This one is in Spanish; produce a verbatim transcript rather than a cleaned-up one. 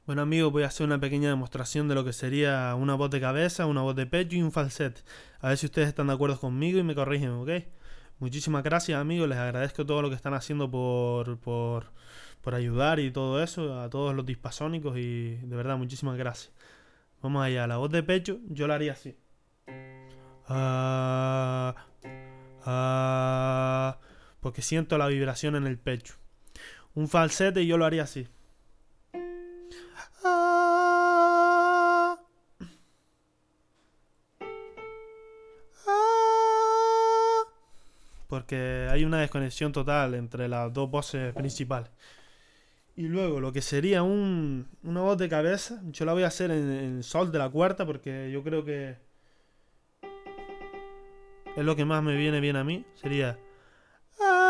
Bueno amigos, voy a hacer una pequeña demostración de lo que sería una voz de cabeza, una voz de pecho y un falsete. A ver si ustedes están de acuerdo conmigo y me corrigen, ¿ok? Muchísimas gracias amigos, les agradezco todo lo que están haciendo por, por, por ayudar y todo eso, a todos los dispasónicos y de verdad muchísimas gracias. Vamos allá, la voz de pecho yo la haría así. Ah, ah, porque siento la vibración en el pecho. Un falsete yo lo haría así. Ah, ah, porque hay una desconexión total entre las dos voces principales. Y luego lo que sería un, una voz de cabeza, yo la voy a hacer en, en sol de la cuarta porque yo creo que es lo que más me viene bien a mí. Sería...